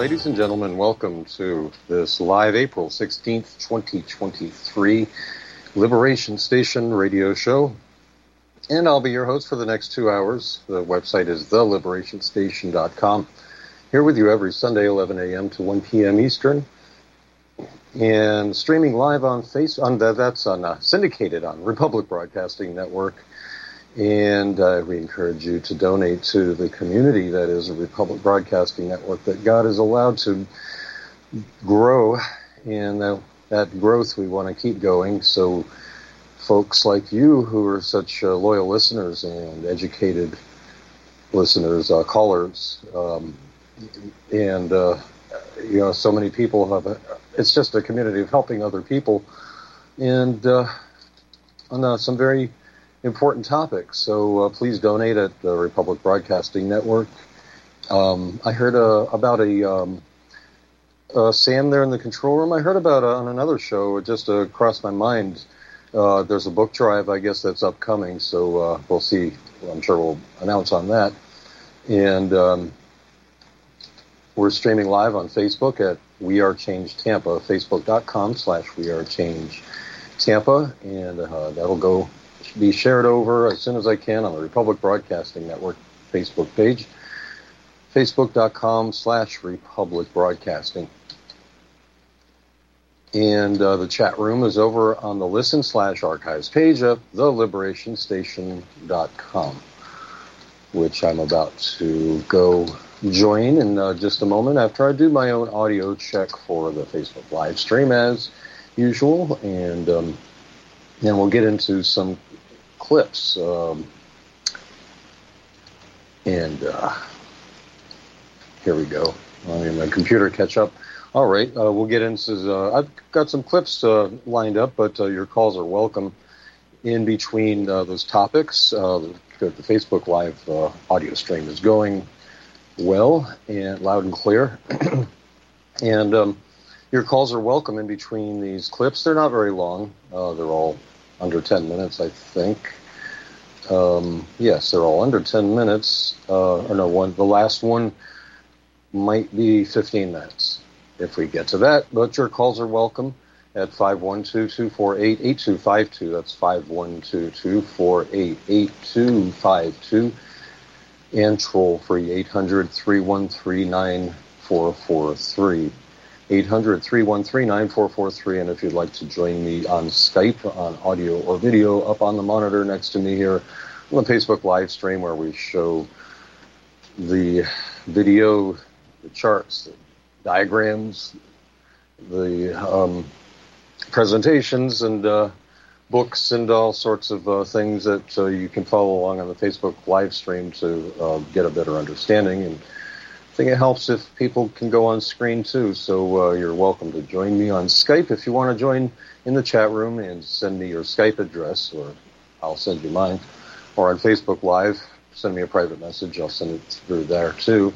ladies and gentlemen, welcome to this live April 16th, 2023 Liberation Station radio show. And I'll be your host for the next 2 hours. The website is theliberationstation.com. Here with you every Sunday, 11 a.m. to 1 p.m. Eastern. And streaming live on syndicated on Republic Broadcasting Network. And we encourage you to donate to the community that is a Republic Broadcasting Network that God has allowed to grow. And that growth we want to keep going. So folks like you who are such loyal listeners and educated listeners, callers, so many people have it's just a community of helping other people and on some very important topics. So please donate at the Republic Broadcasting Network. I heard about Sam there in the control room. I heard about on another show, it just crossed my mind. There's a book drive, I guess, that's upcoming, so we'll see. I'm sure we'll announce on that. And we're streaming live on Facebook at We Are Change Tampa, facebook.com/We Are Change Tampa, and that'll be shared over as soon as I can on the Republic Broadcasting Network Facebook page, facebook.com/Republic Broadcasting. And the chat room is over on the listen/archives page at theliberationstation.com, which I'm about to go join in just a moment after I do my own audio check for the Facebook live stream as usual. And then we'll get into some clips. Here we go. My computer catch up. All right, we'll get into... I've got some clips lined up, but your calls are welcome in between those topics. The Facebook Live audio stream is going well and loud and clear. And your calls are welcome in between these clips. They're not very long. They're all under 10 minutes, I think. Yes, they're all under 10 minutes. The last one might be 15 minutes. If we get to that, but your calls are welcome at 512-248-8252. That's 512-248-8252. And toll-free 800-313-9443. 800-313-9443. And if you'd like to join me on Skype, on audio or video, up on the monitor next to me here on the Facebook live stream where we show the video, the charts, the diagrams, the presentations, and books, and all sorts of things that you can follow along on the Facebook live stream to get a better understanding. And I think it helps if people can go on screen too. So you're welcome to join me on Skype if you want to join in the chat room and send me your Skype address, or I'll send you mine. Or on Facebook Live, send me a private message. I'll send it through there too.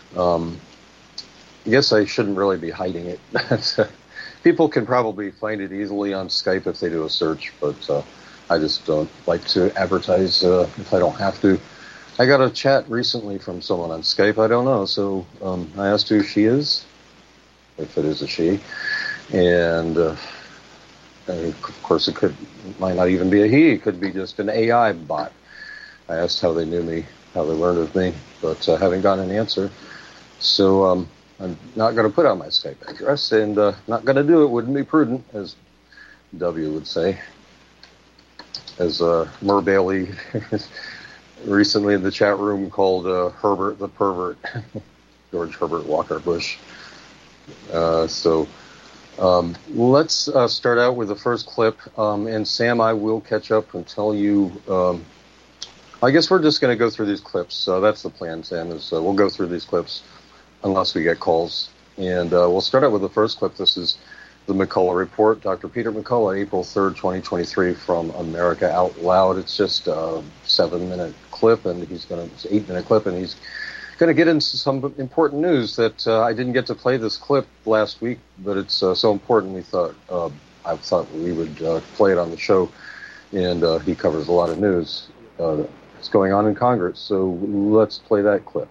I guess I shouldn't really be hiding it. People can probably find it easily on Skype if they do a search, but I just don't like to advertise if I don't have to. I got a chat recently from someone on Skype. I don't know, so I asked who she is, if it is a she, and of course it might not even be a he. It could be just an AI bot. I asked how they knew me, how they learned of me, but I haven't gotten an answer. So I'm not going to put out my Skype address, and not going to do it. Wouldn't be prudent, as W would say. As Mur Bailey recently in the chat room called Herbert the pervert, George Herbert Walker Bush. So let's start out with the first clip. And Sam, I will catch up and tell you. I guess we're just going to go through these clips. So that's the plan, Sam, is we'll go through these clips unless we get calls. And we'll start out with the first clip. This is the McCullough Report. Dr. Peter McCullough, April 3rd, 2023, from America Out Loud. It's just a 7-minute clip, and it's an 8-minute clip, and he's going to get into some important news that I didn't get to play this clip last week, but it's so important I thought we would play it on the show, and he covers a lot of news that's going on in Congress. So let's play that clip.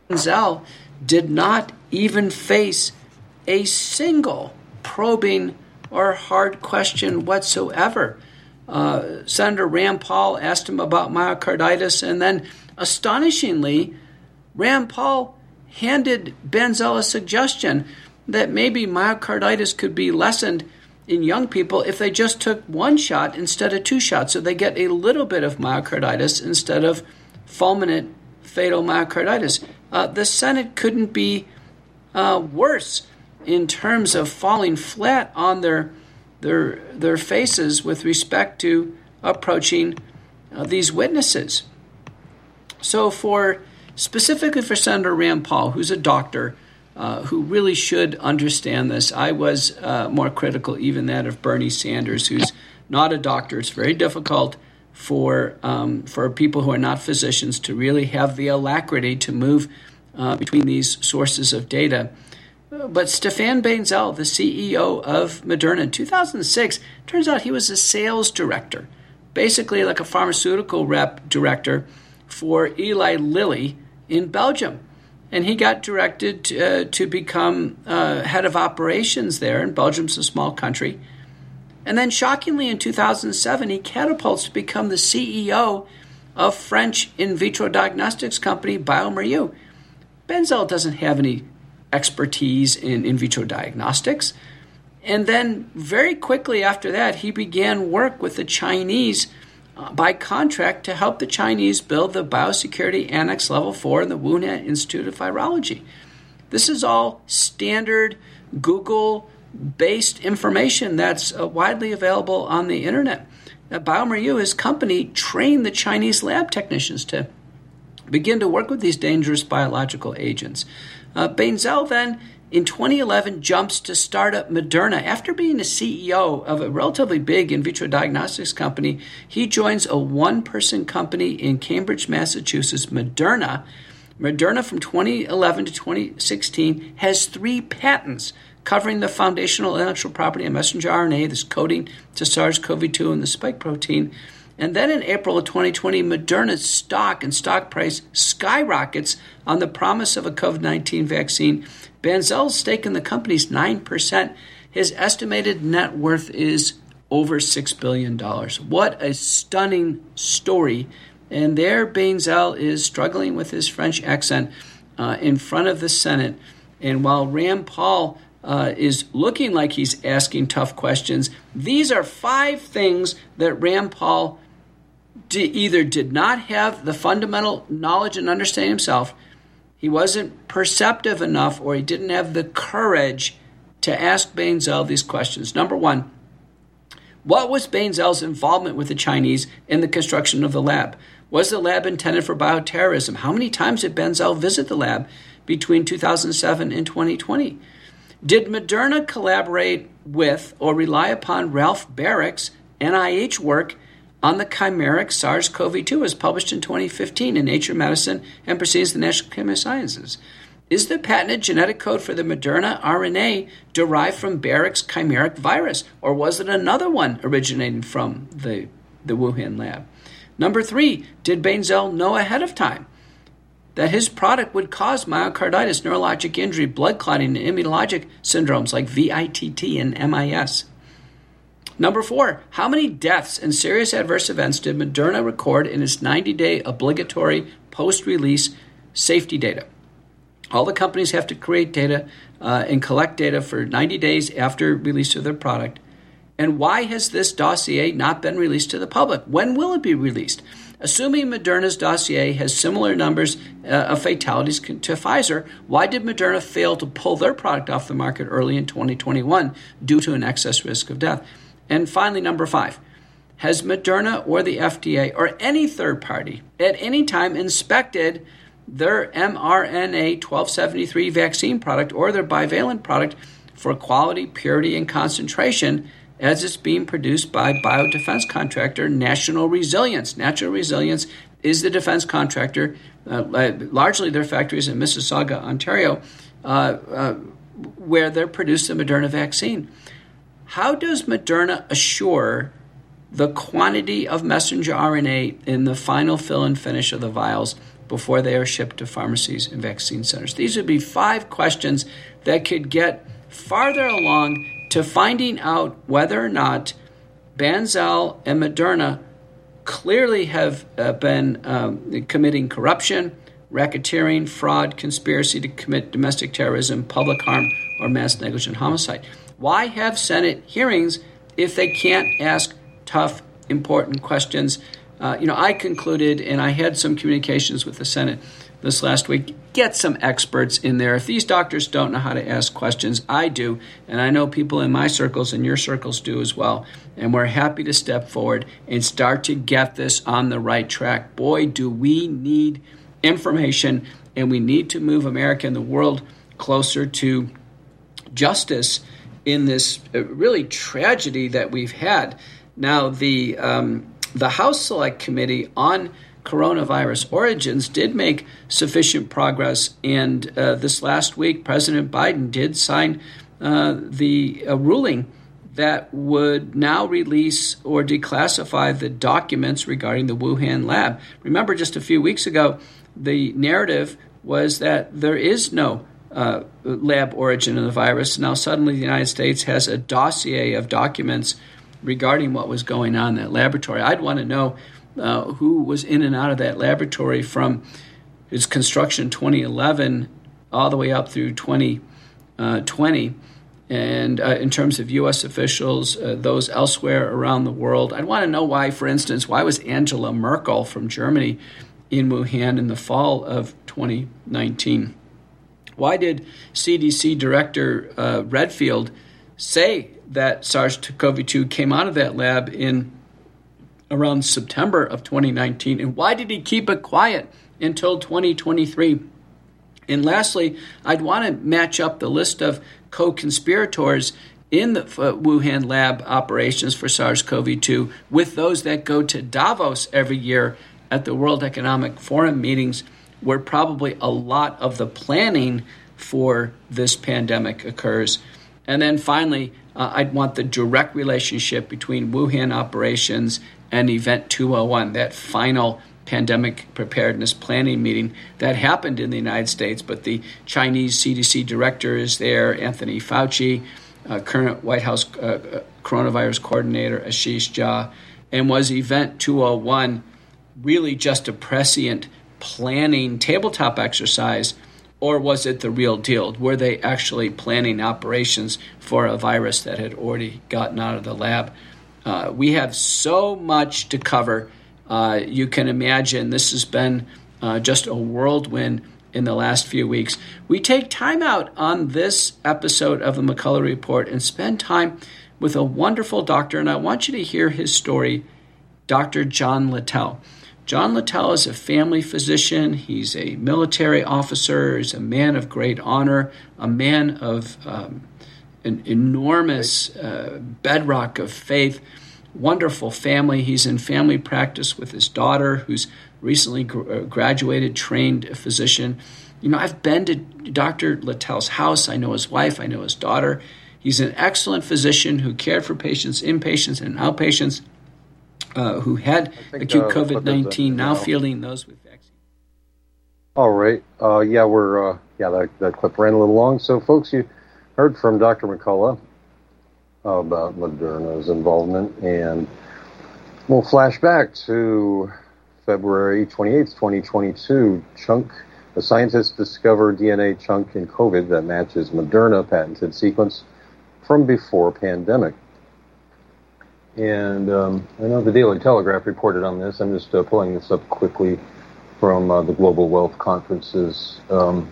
Benzel did not even face a single probing or hard question whatsoever. Senator Rand Paul asked him about myocarditis, and then astonishingly, Rand Paul handed Benzel a suggestion that maybe myocarditis could be lessened in young people if they just took one shot instead of two shots, so they get a little bit of myocarditis instead of fulminant fatal myocarditis. The Senate couldn't be worse in terms of falling flat on their faces with respect to approaching these witnesses. So specifically for Senator Rand Paul, who's a doctor, who really should understand this, I was more critical even that of Bernie Sanders, who's not a doctor. It's very difficult for people who are not physicians to really have the alacrity to move between these sources of data. But Stéphane Bancel, the CEO of Moderna in 2006, turns out he was a sales director, basically like a pharmaceutical rep director for Eli Lilly in Belgium. And he got directed to become head of operations there, and Belgium's a small country. And then shockingly in 2007, he catapults to become the CEO of French in vitro diagnostics company bioMérieux. Benzel doesn't have any expertise in vitro diagnostics. And then very quickly after that, he began work with the Chinese by contract to help the Chinese build the Biosecurity Annex Level 4 in the Wuhan Institute of Virology. This is all standard Google-based information that's widely available on the internet. bioMérieux, his company, trained the Chinese lab technicians to begin to work with these dangerous biological agents. Bancel then, in 2011, jumps to start up Moderna. After being a CEO of a relatively big in vitro diagnostics company, he joins a one-person company in Cambridge, Massachusetts, Moderna. Moderna from 2011 to 2016 has 3 patents covering the foundational intellectual property of messenger RNA, this coding to SARS-CoV-2 and the spike protein. And then in April of 2020, Moderna's stock and stock price skyrockets on the promise of a COVID-19 vaccine. Banzel's stake in the company is 9%. His estimated net worth is over $6 billion. What a stunning story. And there Bancel is struggling with his French accent in front of the Senate. And while Rand Paul is looking like he's asking tough questions, these are 5 things that Rand Paul either did not have the fundamental knowledge and understanding himself, he wasn't perceptive enough, or he didn't have the courage to ask Bancel these questions. Number 1, what was Banzel's involvement with the Chinese in the construction of the lab? Was the lab intended for bioterrorism? How many times did Bancel visit the lab between 2007 and 2020? Did Moderna collaborate with or rely upon Ralph Barick's NIH work on the chimeric SARS-CoV-2, as published in 2015 in Nature Medicine and Proceedings of the National Academy of Sciences? Is the patented genetic code for the Moderna RNA derived from Barick's chimeric virus, or was it another one originating from the Wuhan lab? Number 3, did Bancel know ahead of time that his product would cause myocarditis, neurologic injury, blood clotting, and immunologic syndromes like VITT and MIS? Number 4, how many deaths and serious adverse events did Moderna record in its 90-day obligatory post-release safety data? All the companies have to create data and collect data for 90 days after release of their product. And why has this dossier not been released to the public? When will it be released? Assuming Moderna's dossier has similar numbers of fatalities to Pfizer, why did Moderna fail to pull their product off the market early in 2021 due to an excess risk of death? And finally, number 5, has Moderna or the FDA or any third party at any time inspected their mRNA 1273 vaccine product or their bivalent product for quality, purity, and concentration as it's being produced by biodefense contractor National Resilience? National Resilience is the defense contractor, largely their factories in Mississauga, Ontario, where they're producing the Moderna vaccine. How does Moderna assure the quantity of messenger RNA in the final fill and finish of the vials before they are shipped to pharmacies and vaccine centers. These would be 5 questions that could get farther along to finding out whether or not Banzhal and Moderna clearly have been committing corruption, racketeering, fraud, conspiracy to commit domestic terrorism, public harm, or mass negligent homicide. Why have Senate hearings if they can't ask tough, important questions? I concluded, and I had some communications with the Senate this last week, get some experts in there. If these doctors don't know how to ask questions, I do, and I know people in my circles and your circles do as well, and we're happy to step forward and start to get this on the right track. Boy, do we need information, and we need to move America and the world closer to justice in this really tragedy that we've had. Now, the House Select Committee on Coronavirus Origins did make sufficient progress, and this last week, President Biden did sign the ruling that would now release or declassify the documents regarding the Wuhan lab. Remember, just a few weeks ago, the narrative was that there is no lab origin of the virus. Now, suddenly, the United States has a dossier of documents regarding what was going on in that laboratory. I'd want to know who was in and out of that laboratory from its construction 2011 all the way up through 2020. And in terms of U.S. officials, those elsewhere around the world, I'd want to know why, for instance, why was Angela Merkel from Germany in Wuhan in the fall of 2019? Why did CDC Director Redfield say that SARS-CoV-2 came out of that lab in around September of 2019? And why did he keep it quiet until 2023? And lastly, I'd want to match up the list of co-conspirators in the Wuhan lab operations for SARS-CoV-2 with those that go to Davos every year at the World Economic Forum meetings, where probably a lot of the planning for this pandemic occurs. And then finally, I'd want the direct relationship between Wuhan operations and Event 201, that final pandemic preparedness planning meeting that happened in the United States, but the Chinese CDC director is there, Anthony Fauci, current White House coronavirus coordinator Ashish Jha. And was Event 201 really just a prescient planning tabletop exercise, or was it the real deal? Were they actually planning operations for a virus that had already gotten out of the lab? We have so much to cover. You can imagine this has been just a whirlwind in the last few weeks. We take time out on this episode of the McCullough Report and spend time with a wonderful doctor, and I want you to hear his story, Dr. John Littell. John Littell is a family physician. He's a military officer. He's a man of great honor, a man of an enormous bedrock of faith, wonderful family. He's in family practice with his daughter, who's recently graduated, trained a physician. You know, I've been to Dr. Littell's house. I know his wife. I know his daughter. He's an excellent physician who cared for patients, inpatients and outpatients who had acute COVID-19, now fielding those with vaccine. All right. That clip ran a little long. So, folks, you heard from Dr. McCullough about Moderna's involvement, and we'll flash back to February 28th, 2022. A scientist discovered DNA chunk in COVID that matches Moderna patented sequence from before pandemic. And I know the Daily Telegraph reported on this. I'm just pulling this up quickly from the Global Wealth Conference's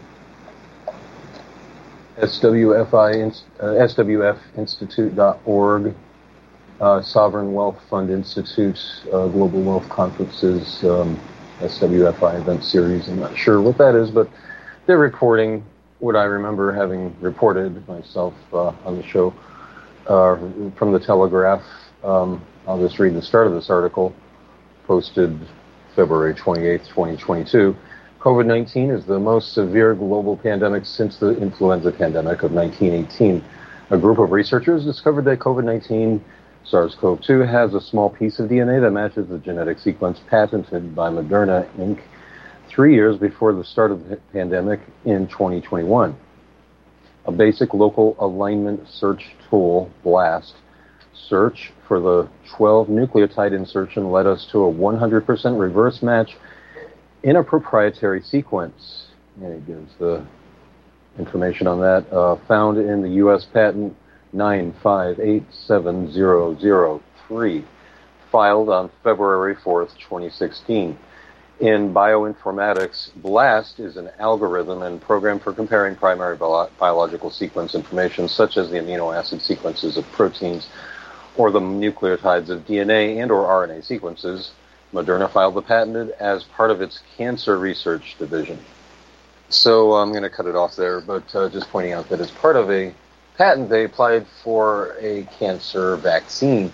SWFinstitute.org, Sovereign Wealth Fund Institute, Global Wealth Conference's SWFI event series. I'm not sure what that is, but they're reporting what I remember having reported myself on the show from the Telegraph. I'll just read the start of this article, posted February 28th, 2022. COVID-19 is the most severe global pandemic since the influenza pandemic of 1918. A group of researchers discovered that COVID-19 SARS-CoV-2 has a small piece of DNA that matches the genetic sequence patented by Moderna, Inc. 3 years before the start of the pandemic in 2021. A basic local alignment search tool, BLAST, search for the 12 nucleotide insertion led us to a 100% reverse match in a proprietary sequence. And it gives the information on that, found in the U.S. patent 9587003, filed on February 4th, 2016. In bioinformatics, BLAST is an algorithm and program for comparing primary biological sequence information, such as the amino acid sequences of proteins or the nucleotides of DNA and or RNA sequences. Moderna filed the patent as part of its cancer research division. So I'm going to cut it off there, but just pointing out that as part of a patent, they applied for a cancer vaccine.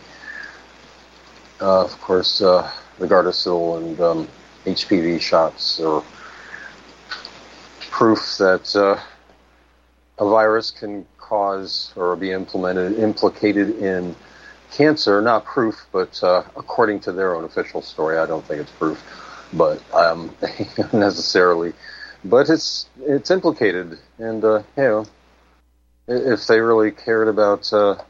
Of course, the Gardasil and HPV shots are proof that a virus can cause or be implicated in cancer. Not proof, but according to their own official story, I don't think it's proof, but necessarily. But it's implicated, and if they really cared about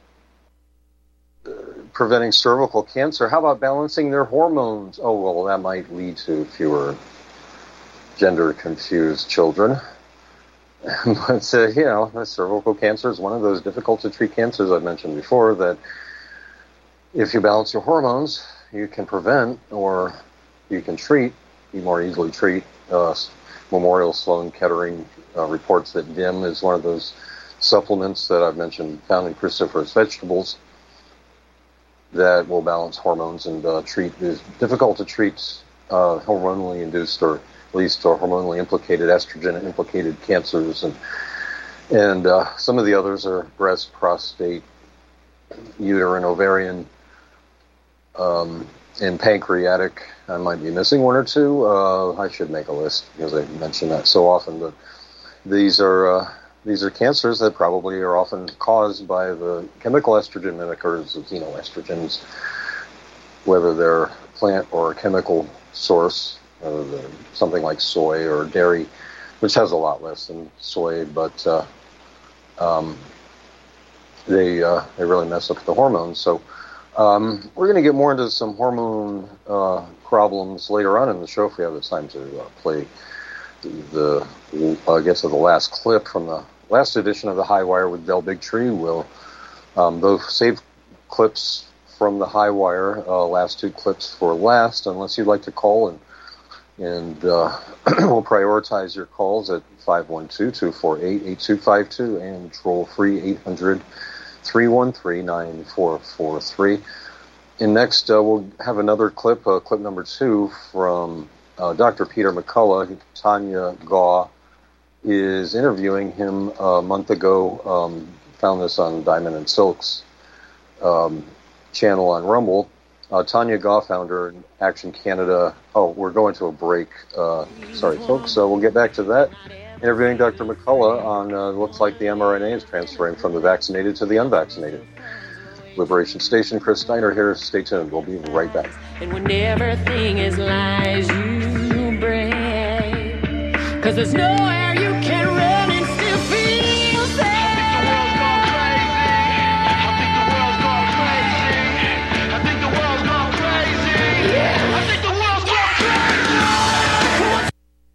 preventing cervical cancer, how about balancing their hormones? Oh, well, that might lead to fewer gender-confused children. But, cervical cancer is one of those difficult-to-treat cancers I've mentioned before, that if you balance your hormones, you can prevent or you can treat, you more easily treat. Memorial Sloan Kettering reports that DIM is one of those supplements that I've mentioned, found in cruciferous vegetables, that will balance hormones and treat is difficult to treat hormonally induced or at least hormonally implicated, estrogen implicated cancers, and some of the others are breast, prostate, uterine, ovarian, and pancreatic. I might be missing one or two. I should make a list because I mention that so often. But these are cancers that probably are often caused by the chemical estrogen mimickers of xenoestrogens, whether they're plant or a chemical source, something like soy or dairy, which has a lot less than soy, but they really mess up the hormones. So we're going to get more into some hormone problems later on in the show if we have the time to play the last clip from the last edition of the High Wire with Del Bigtree. We'll those save clips from the High Wire, last two clips for last, unless you'd like to call and we'll prioritize your calls at 512-248-8252 and toll-free 800-313-9443. And next, we'll have another clip, clip number 2 from Dr. Peter McCullough. Tanya Gaw is interviewing him a month ago. Found this on Diamond and Silk's channel on Rumble. Tanya Gaw, founder in Action Canada. Oh, we're going to a break. Sorry, folks. So we'll get back to that. Interviewing Dr. McCullough on looks like the mRNA is transferring from the vaccinated to the unvaccinated. Liberation Station, Chris Steiner here. Stay tuned. We'll be right back. And when everything is lies you bring, 'cause there's nowhere you can run and still feel safe. I think the world's gone crazy. Yeah. I think the world's gone crazy.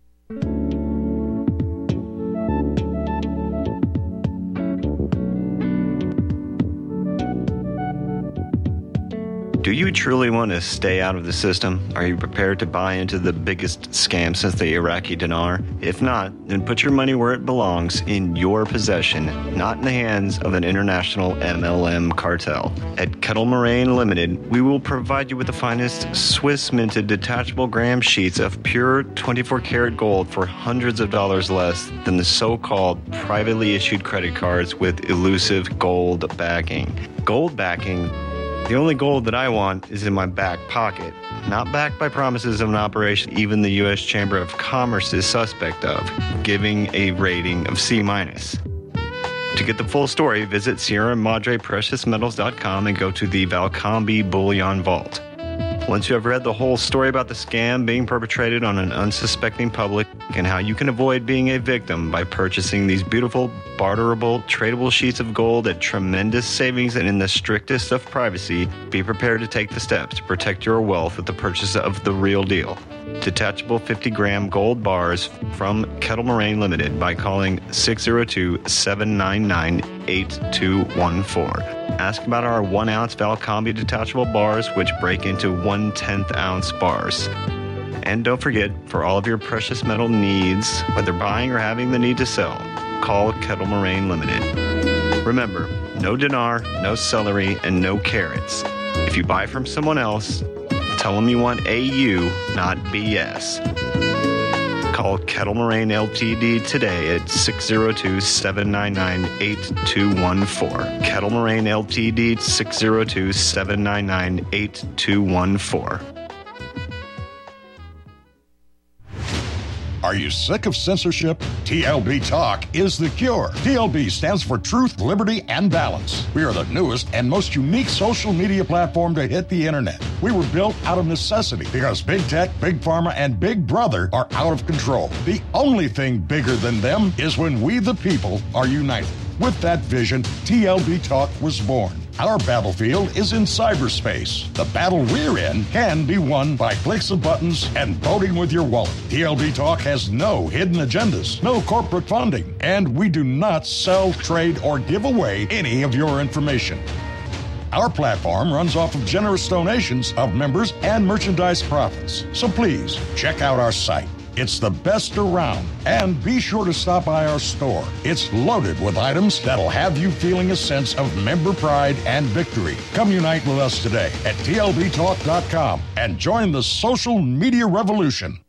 Do you truly want to stay out of the system? Are you prepared to buy into the biggest scam since the Iraqi dinar? If not, then put your money where it belongs, in your possession, not in the hands of an international MLM cartel. At Kettle Moraine Limited, we will provide you with the finest Swiss-minted detachable gram sheets of pure 24-karat gold for hundreds of dollars less than the so-called privately issued credit cards with elusive gold backing. Gold backing? The only gold that I want is in my back pocket, not backed by promises of an operation even the U.S. Chamber of Commerce is suspect of, giving a rating of C-. To get the full story, visit Sierra Madre PreciousMetals.com and go to the Valcambi Bullion Vault. Once you have read the whole story about the scam being perpetrated on an unsuspecting public and how you can avoid being a victim by purchasing these beautiful, barterable, tradable sheets of gold at tremendous savings and in the strictest of privacy, be prepared to take the steps to protect your wealth with the purchase of the real deal. Detachable 50-gram gold bars from Kettle Moraine Limited by calling 602-799-8214. Ask about our 1-ounce Valcambi detachable bars, which break into 1/10 ounce bars. And don't forget, for all of your precious metal needs, whether buying or having the need to sell, call Kettle Moraine Limited. Remember, no dinar, no celery, and no carrots. If you buy from someone else, tell them you want AU, not BS. Call Kettle Moraine Ltd. today at 602-799-8214. Kettle Moraine Ltd. 602-799-8214. Are you sick of censorship? TLB Talk is the cure. TLB stands for Truth, Liberty, and Balance. We are the newest and most unique social media platform to hit the internet. We were built out of necessity because Big Tech, Big Pharma, and Big Brother are out of control. The only thing bigger than them is when we, the people, are united. With that vision, TLB Talk was born. Our battlefield is in cyberspace. The battle we're in can be won by clicks of buttons and voting with your wallet. TLB Talk has no hidden agendas, no corporate funding, and we do not sell, trade, or give away any of your information. Our platform runs off of generous donations of members and merchandise profits. So please, check out our site. It's the best around. And be sure to stop by our store. It's loaded with items that'll have you feeling a sense of member pride and victory. Come unite with us today at TLBTalk.com and join the social media revolution.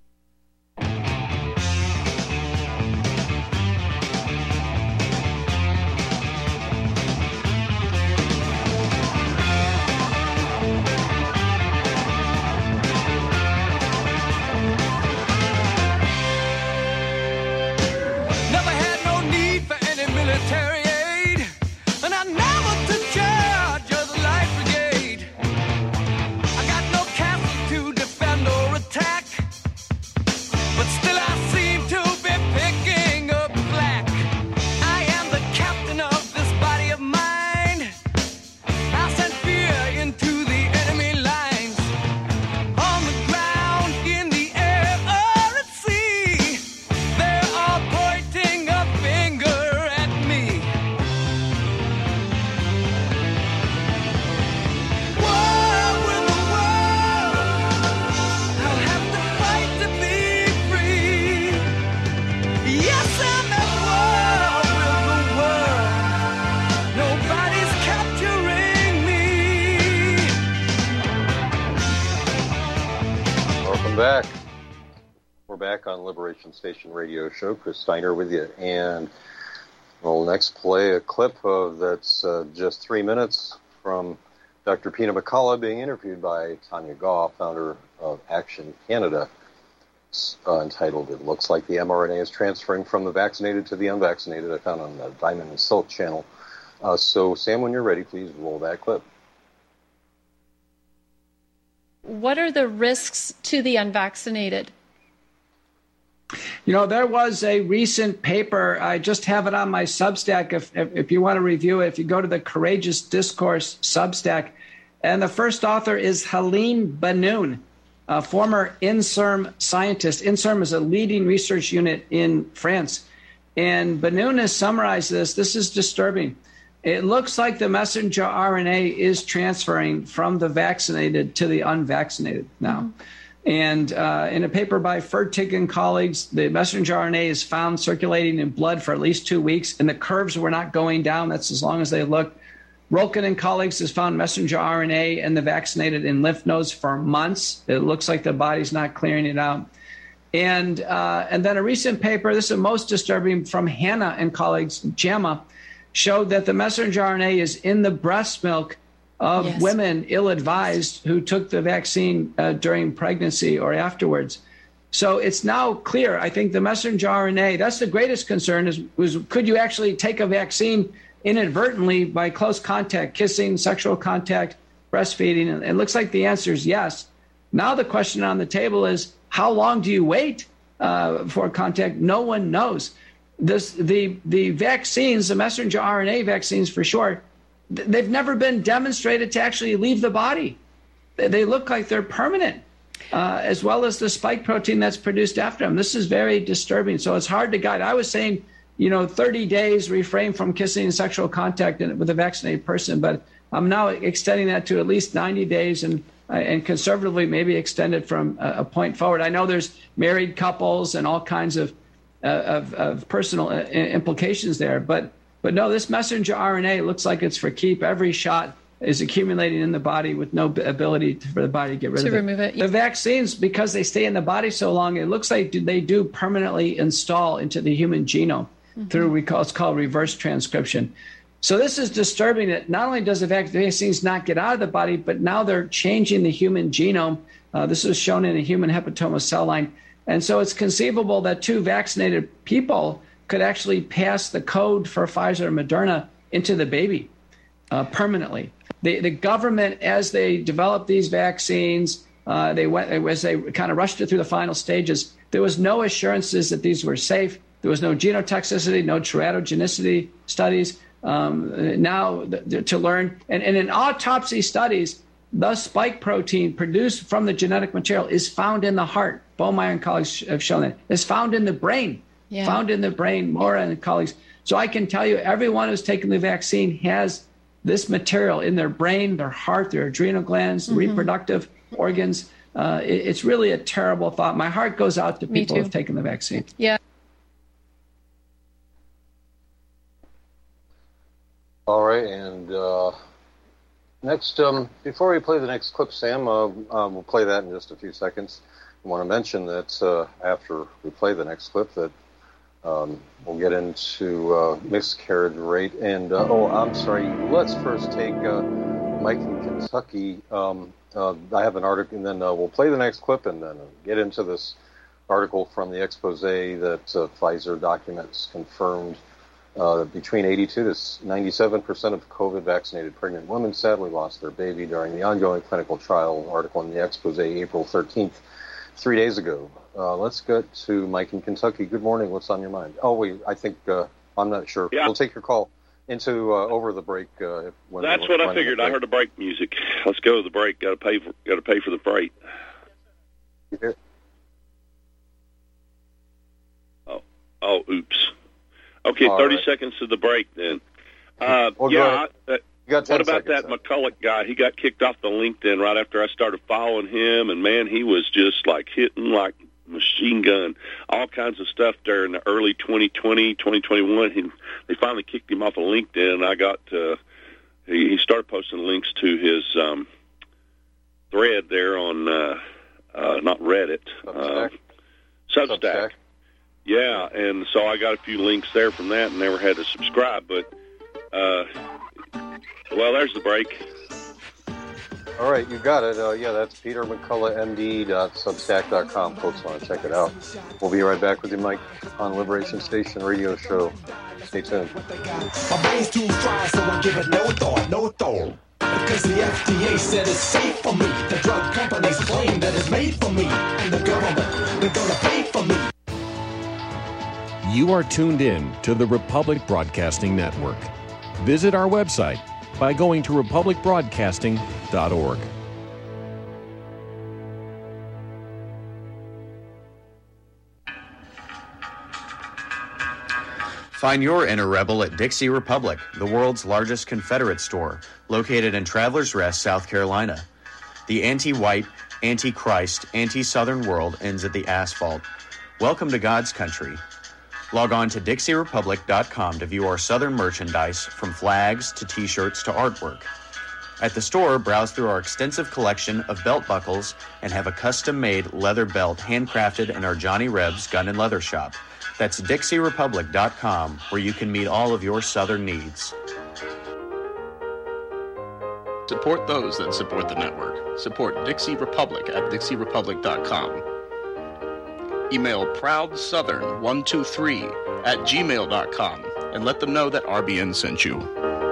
Station radio show. Chris Steiner with you, and we'll next play a clip of that's just 3 minutes from Dr. Pina McCullough being interviewed by Tanya Gaw, founder of Action Canada. It's entitled "It Looks Like the mRNA is Transferring from the Vaccinated to the Unvaccinated." I found on the Diamond and Silk channel. So Sam, when you're ready, please roll that clip. What are the risks to the unvaccinated? You know, there was a recent paper, I just have it on my Substack if you want to review it, if you go to the Courageous Discourse Substack, and the first author is Helene Benoun, a former INSERM scientist. INSERM is a leading research unit in France, and Benoun has summarized this. This is disturbing. It looks like the messenger RNA is transferring from the vaccinated to the unvaccinated now. Mm-hmm. And in a paper by Fertig and colleagues, the messenger RNA is found circulating in blood for at least 2 weeks, and the curves were not going down. That's as long as they looked. Rolkin and colleagues has found messenger RNA in the vaccinated in lymph nodes for months. It looks like the body's not clearing it out. And then a recent paper, this is most disturbing, from Hanna and colleagues, JAMA, showed that the messenger RNA is in the breast milk of women ill-advised who took the vaccine during pregnancy or afterwards. So it's now clear. I think the messenger RNA, that's the greatest concern was could you actually take a vaccine inadvertently by close contact, kissing, sexual contact, breastfeeding? And it looks like the answer is yes. Now the question on the table is, how long do you wait for contact? No one knows. The vaccines, the messenger RNA vaccines for sure, they've never been demonstrated to actually leave the body. They look like they're permanent, as well as the spike protein that's produced after them. This is very disturbing. So it's hard to guide. I was saying, 30 days refrain from kissing and sexual contact with a vaccinated person, but I'm now extending that to at least 90 days and conservatively maybe extend it from a point forward. I know there's married couples and all kinds of personal implications there, but no, this messenger RNA looks like it's for keep. Every shot is accumulating in the body with no ability for the body to get rid of it. Remove it. The vaccines, because they stay in the body so long, it looks like they do permanently install into the human genome through it's called reverse transcription. So this is disturbing that not only does the vaccines not get out of the body, but now they're changing the human genome. This was shown in a human hepatoma cell line. And so it's conceivable that 2 vaccinated people could actually pass the code for Pfizer and Moderna into the baby permanently. The government, as they developed these vaccines, as they kind of rushed it through the final stages, there was no assurances that these were safe. There was no genotoxicity, no teratogenicity studies. Now to learn, and in autopsy studies, the spike protein produced from the genetic material is found in the heart. Bowmeyer and colleagues have shown that. It's found in the brain. Yeah. Found in the brain, Mora and colleagues. So I can tell you, everyone who's taken the vaccine has this material in their brain, their heart, their adrenal glands, reproductive organs. It's really a terrible thought. My heart goes out to people who have taken the vaccine. Yeah. All right, and next, before we play the next clip, Sam, we'll play that in just a few seconds. I want to mention that after we play the next clip that we'll get into miscarriage rate. And, I'm sorry, let's first take Mike in Kentucky. I have an article, and then we'll play the next clip and then get into this article from the expose that Pfizer documents confirmed between 82 to 97% of COVID-vaccinated pregnant women sadly lost their baby during the ongoing clinical trial. Article in the expose April 13th, 3 days ago. Let's get to Mike in Kentucky. Good morning. What's on your mind? Oh, wait, I think, I'm not sure. Yeah. We'll take your call into over the break. That's what I figured. I heard the break music. Let's go to the break. Got to pay for the freight. Oh, oops. Okay, 30 seconds to the break then. What about that McCulloch guy? He got kicked off the LinkedIn right after I started following him, and man, he was just like hitting like machine gun, all kinds of stuff there in the early 2020, 2021. They finally kicked him off of LinkedIn, and I got he started posting links to his thread there on not Reddit, Substack. Yeah, and so I got a few links there from that and never had to subscribe. But, well, there's the break. All right, you got it. That's petermcculloughmd.substack.com. Folks want to check it out. We'll be right back with you, Mike, on Liberation Station Radio Show. Stay tuned. My brain's too fried, so I give it no thought. Because the FDA said it's safe for me. The drug companies claim that it's made for me. And the government, they're going to pay for me. You are tuned in to the Republic Broadcasting Network. Visit our website by going to republicbroadcasting.org. Find your inner rebel at Dixie Republic, the world's largest Confederate store, located in Travelers Rest, South Carolina. The anti-white, anti-Christ, anti-Southern world ends at the asphalt. Welcome to God's country. Log on to DixieRepublic.com to view our Southern merchandise, from flags to T-shirts to artwork. At the store, browse through our extensive collection of belt buckles and have a custom-made leather belt handcrafted in our Johnny Rebs Gun and Leather Shop. That's DixieRepublic.com, where you can meet all of your Southern needs. Support those that support the network. Support Dixie Republic at DixieRepublic.com. Email proudsouthern123@gmail.com and let them know that RBN sent you.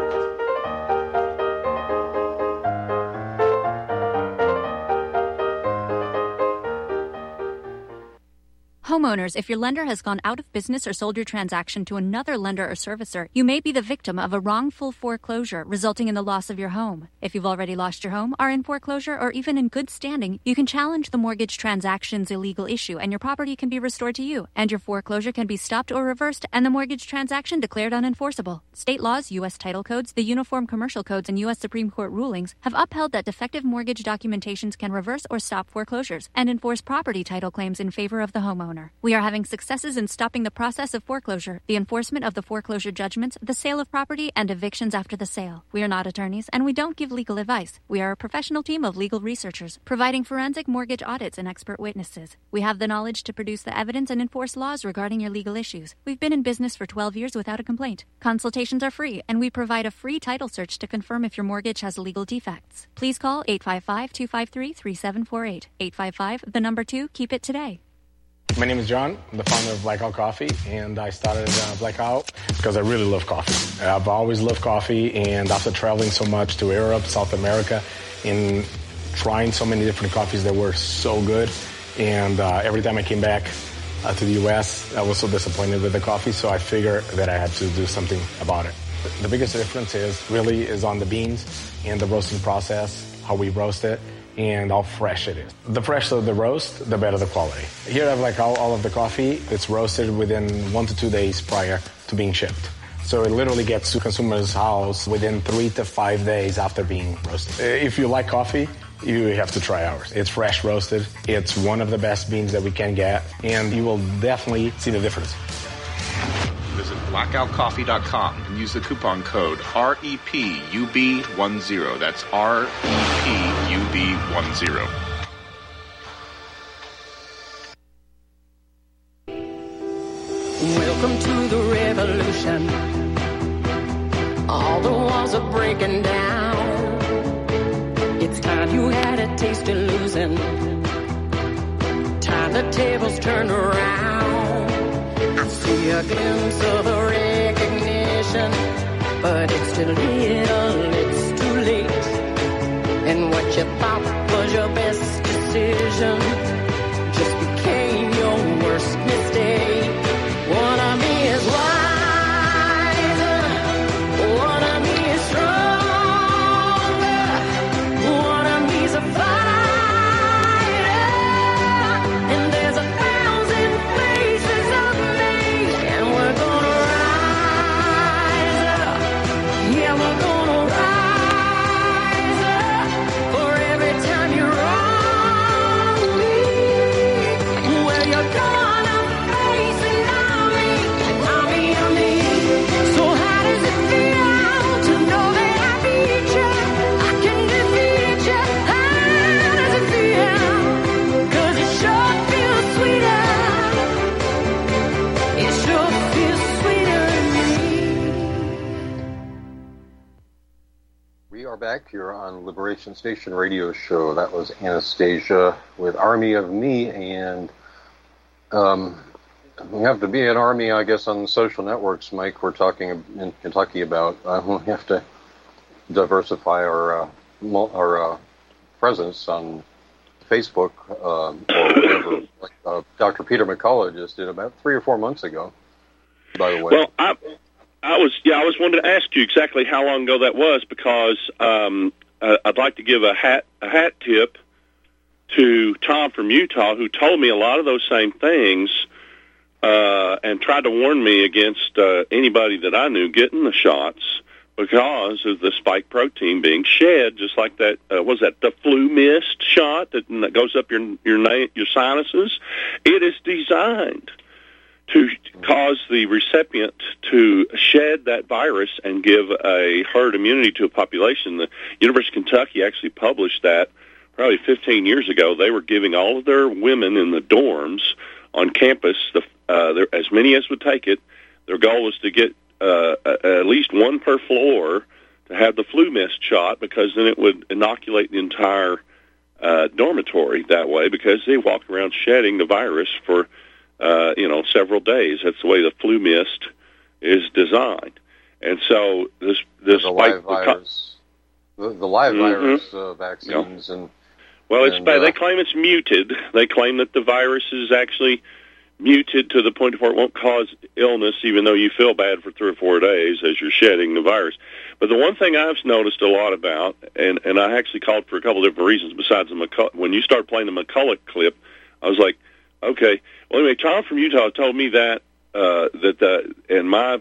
Homeowners, if your lender has gone out of business or sold your transaction to another lender or servicer, you may be the victim of a wrongful foreclosure, resulting in the loss of your home. If you've already lost your home, are in foreclosure, or even in good standing, you can challenge the mortgage transaction's illegal issue, and your property can be restored to you, and your foreclosure can be stopped or reversed, and the mortgage transaction declared unenforceable. State laws, U.S. title codes, the Uniform Commercial Codes, and U.S. Supreme Court rulings have upheld that defective mortgage documentations can reverse or stop foreclosures and enforce property title claims in favor of the homeowner. We are having successes in stopping the process of foreclosure, the enforcement of the foreclosure judgments, the sale of property, and evictions after the sale. We are not attorneys, and we don't give legal advice. We are a professional team of legal researchers, providing forensic mortgage audits and expert witnesses. We have the knowledge to produce the evidence and enforce laws regarding your legal issues. We've been in business for 12 years without a complaint. Consultations are free, and we provide a free title search to confirm if your mortgage has legal defects. Please call 855-253-3748. 855, 2, keep it today. My name is John. I'm the founder of Blackout Coffee, and I started Blackout because I really love coffee. I've always loved coffee, and after traveling so much to Europe, South America, and trying so many different coffees that were so good, and every time I came back to the U.S., I was so disappointed with the coffee, so I figured that I had to do something about it. The biggest difference is on the beans and the roasting process, how we roast it, and how fresh it is. The fresher the roast, the better the quality. Here I have all of the coffee. It's roasted within 1 to 2 days prior to being shipped. So it literally gets to consumer's house within 3 to 5 days after being roasted. If you like coffee, you have to try ours. It's fresh roasted. It's one of the best beans that we can get, and you will definitely see the difference. Visit blackoutcoffee.com and use the coupon code REPUB10. That's REPUB10. Welcome to the revolution. All the walls are breaking down. It's time you had a taste of losing. Time the tables turned around. I see a glimpse of a recognition, but it's too little, it's too late. And what you thought was your best decision just became your worst mistake. One of me is wiser, one of me is stronger, one of me's a fighter, and there's 1,000 faces of me, and we're gonna rise up, yeah, we're gonna rise up, for every time you're wrong me, well, you're gonna face it. So how does it feel to know that I beat you? I can defeat you. How does it feel? 'Cause it sure feels sweeter. It sure feels sweeter to me. We are back here on Liberation Station Radio Show. That was Anastasia with Army of Me, and we have to be an army, I guess, on social networks, Mike. We're talking in Kentucky about we have to diversify our presence on Facebook or whatever, like Dr. Peter McCullough just did about 3 or 4 months ago, by the way. Well, I was wanting to ask you exactly how long ago that was, because I'd like to give a hat tip to Tom from Utah, who told me a lot of those same things. And tried to warn me against anybody that I knew getting the shots because of the spike protein being shed, just like that. Was that the flu mist shot that goes up your sinuses? It is designed to cause the recipient to shed that virus and give a herd immunity to a population. The University of Kentucky actually published that probably 15 years ago. They were giving all of their women in the dorms on campus, as many as would take it. Their goal was to get at least one per floor to have the flu mist shot, because then it would inoculate the entire dormitory that way because they walk around shedding the virus for, several days. That's the way the flu mist is designed. And so this live virus, the live virus vaccines and. Well, they claim it's muted. They claim that the virus is actually muted to the point where it won't cause illness, even though you feel bad for 3 or 4 days as you're shedding the virus. But the one thing I've noticed a lot about, and I actually called for a couple of different reasons besides when you start playing the McCulloch clip, I was like, okay. Well, anyway, Tom from Utah told me and my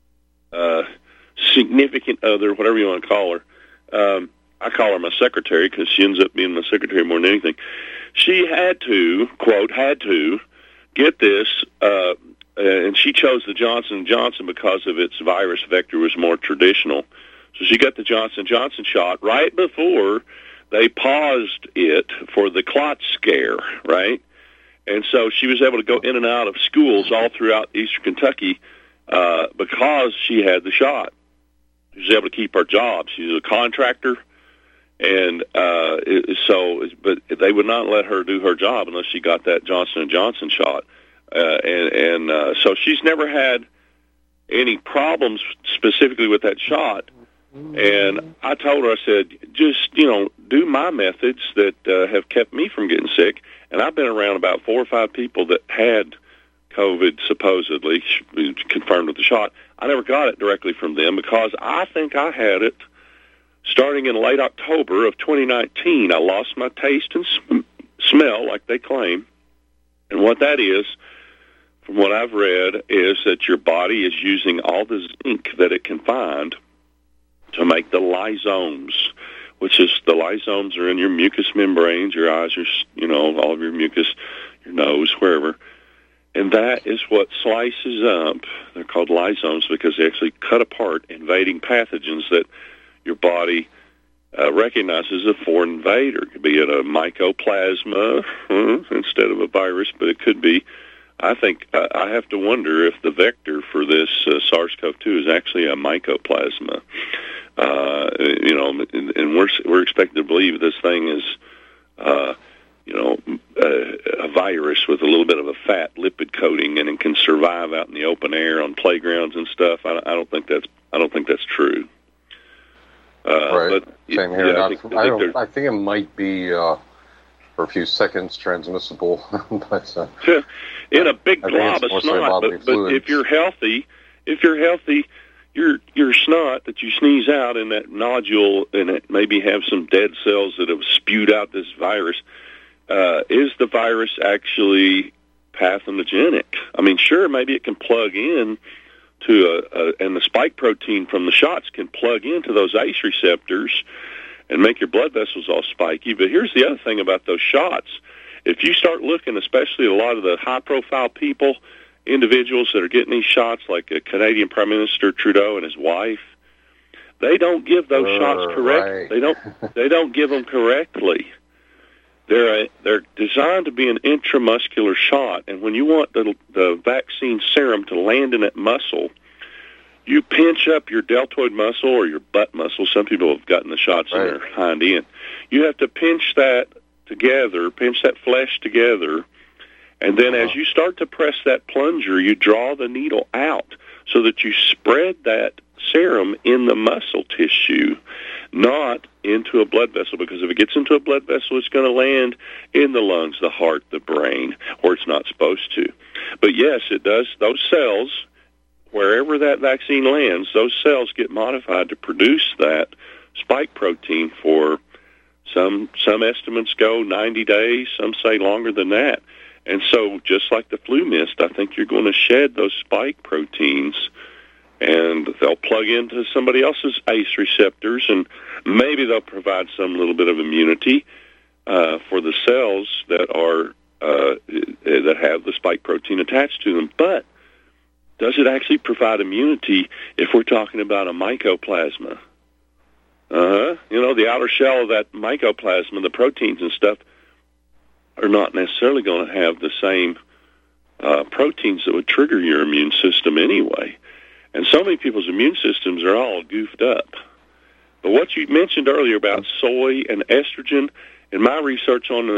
significant other, whatever you want to call her, I call her my secretary because she ends up being my secretary more than anything. She had to, quote, get this, and she chose the Johnson & Johnson because of its virus vector was more traditional. So she got the Johnson & Johnson shot right before they paused it for the clot scare, right? And so she was able to go in and out of schools all throughout eastern Kentucky because she had the shot. She was able to keep her job. She's a contractor. And but they would not let her do her job unless she got that Johnson & Johnson shot. So she's never had any problems specifically with that shot. And I told her, I said, just, do my methods that have kept me from getting sick. And I've been around about 4 or 5 people that had COVID, supposedly, confirmed with the shot. I never got it directly from them because I think I had it starting in late October of 2019. I lost my taste and smell, like they claim. And what that is, from what I've read, is that your body is using all the zinc that it can find to make the lysomes, which is the lysomes are in your mucous membranes, your eyes, all of your mucus, your nose, wherever. And that is what slices up. They're called lysomes because they actually cut apart invading pathogens that your body recognizes a foreign invader. It could be a mycoplasma instead of a virus, but it could be. I think I have to wonder if the vector for this SARS-CoV-2 is actually a mycoplasma. And we're expected to believe this thing is, a virus with a little bit of a fat lipid coating, and it can survive out in the open air on playgrounds and stuff. I don't think that's true. Right. But same here. I think it might be for a few seconds transmissible, but in a big glob of snot. But if you're healthy, your snot that you sneeze out in that nodule, and it maybe have some dead cells that have spewed out this virus. Is the virus actually pathogenic? I mean, sure, maybe it can plug in and the spike protein from the shots can plug into those ACE receptors and make your blood vessels all spiky. But here's the other thing about those shots. If you start looking, especially a lot of the high-profile individuals that are getting these shots, like a Canadian Prime Minister Trudeau and his wife, they don't give those shots correctly. Right. They don't give them correctly. They're designed to be an intramuscular shot, and when you want the vaccine serum to land in that muscle, you pinch up your deltoid muscle or your butt muscle. Some people have gotten the shots in their hind end. You have to pinch that together, pinch that flesh together, and then as you start to press that plunger, you draw the needle out so that you spread that serum in the muscle tissue, not into a blood vessel, because if it gets into a blood vessel, it's going to land in the lungs, the heart, the brain, where it's not supposed to. But yes, it does. Those cells, wherever that vaccine lands, those cells get modified to produce that spike protein for some estimates go 90 days, some say longer than that. And so just like the flu mist, I think you're going to shed those spike proteins, and they'll plug into somebody else's ACE receptors, and maybe they'll provide some little bit of immunity for the cells that are that have the spike protein attached to them. But does it actually provide immunity if we're talking about a mycoplasma? The outer shell of that mycoplasma, the proteins and stuff, are not necessarily going to have the same proteins that would trigger your immune system anyway. And so many people's immune systems are all goofed up. But what you mentioned earlier about soy and estrogen, in my research on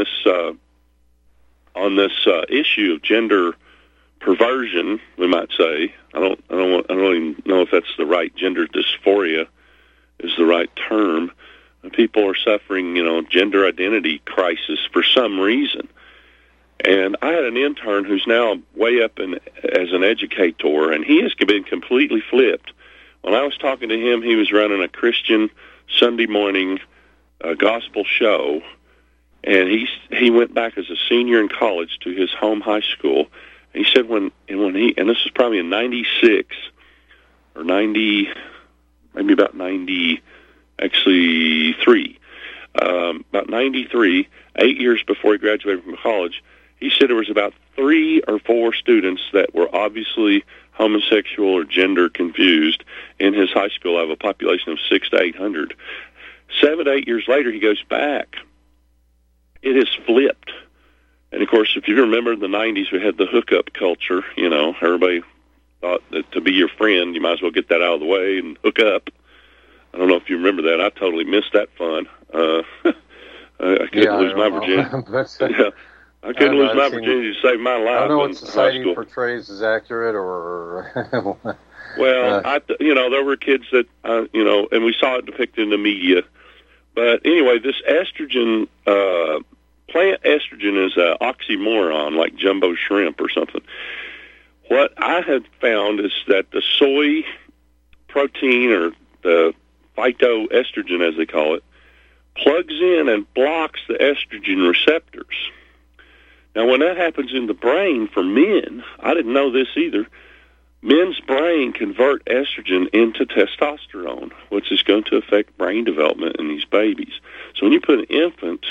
this issue of gender perversion, we might say, I don't even know if that's the right, gender dysphoria is the right term. People are suffering, gender identity crisis for some reason. And I had an intern who's now way up as an educator, and he has been completely flipped. When I was talking to him, he was running a Christian Sunday morning gospel show, and he went back as a senior in college to his home high school. And he said when he, and this was probably in 96 or 90, maybe about 90, actually 3, about 93, 8 years before he graduated from college, he said there was about 3 or 4 students that were obviously homosexual or gender confused in his high school out of a population of 600 to 800. 7 to 8 years later, he goes back. It has flipped. And, of course, if you remember in the 90s, we had the hookup culture. Everybody thought that to be your friend, you might as well get that out of the way and hook up. I don't know if you remember that. I totally missed that fun. I couldn't lose my virginity. I couldn't lose my virginity to save my life. I don't know what society portrays as accurate or... Well, there were kids that, and we saw it depicted in the media. But anyway, this estrogen, plant estrogen is an oxymoron, like jumbo shrimp or something. What I have found is that the soy protein, or the phytoestrogen as they call it, plugs in and blocks the estrogen receptors. Now, when that happens in the brain for men, I didn't know this either, men's brain convert estrogen into testosterone, which is going to affect brain development in these babies. So when you put an infant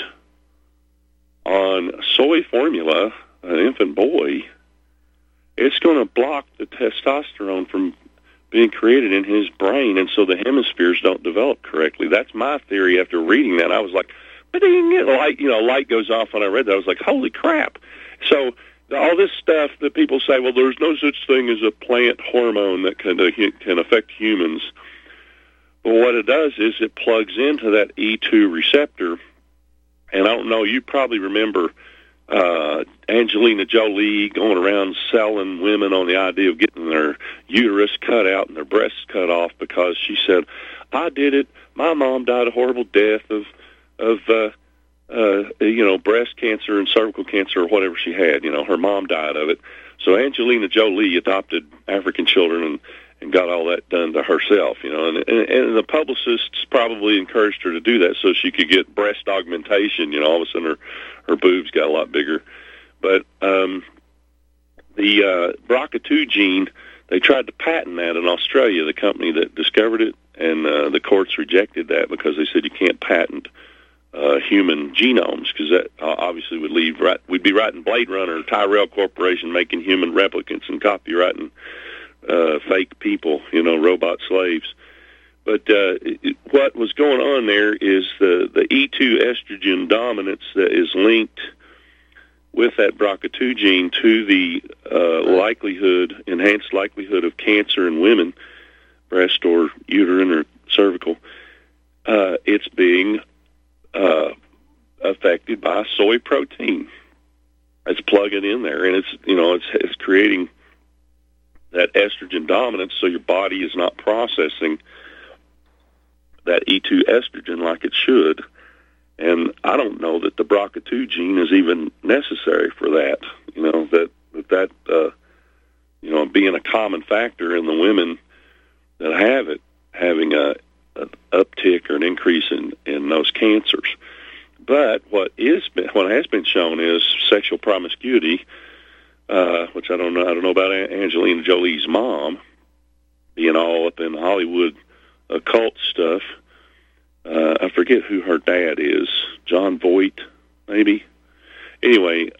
on soy formula, an infant boy, it's going to block the testosterone from being created in his brain, and so the hemispheres don't develop correctly. That's my theory after reading that. I was like, light goes off when I read that. I was like, holy crap. So all this stuff that people say, well, there's no such thing as a plant hormone that can affect humans. But what it does is it plugs into that E2 receptor. And I don't know, you probably remember Angelina Jolie going around selling women on the idea of getting their uterus cut out and their breasts cut off because she said, I did it. My mom died a horrible death of breast cancer and cervical cancer or whatever she had. Her mom died of it. So Angelina Jolie adopted African children and got all that done to herself, and the publicists probably encouraged her to do that so she could get breast augmentation. All of a sudden her boobs got a lot bigger. But the BRCA2 gene, they tried to patent that in Australia, the company that discovered it, and the courts rejected that because they said you can't patent human genomes, because that obviously would we'd be writing Blade Runner, Tyrell Corporation making human replicants and copywriting fake people, robot slaves. But what was going on there is the E2 estrogen dominance that is linked with that BRCA2 gene to the enhanced likelihood of cancer in women, breast or uterine or cervical. It's being affected by soy protein. It's plugging in there, and it's creating that estrogen dominance, so your body is not processing that E2 estrogen like it should. And I don't know that the BRCA2 gene is even necessary for that. That being a common factor in the women that have it, having an uptick or an increase in those cancers. But what has been shown is sexual promiscuity, which I don't know about Angelina Jolie's mom being all up in Hollywood occult stuff. I forget who her dad is, John Voight, maybe. Anyway,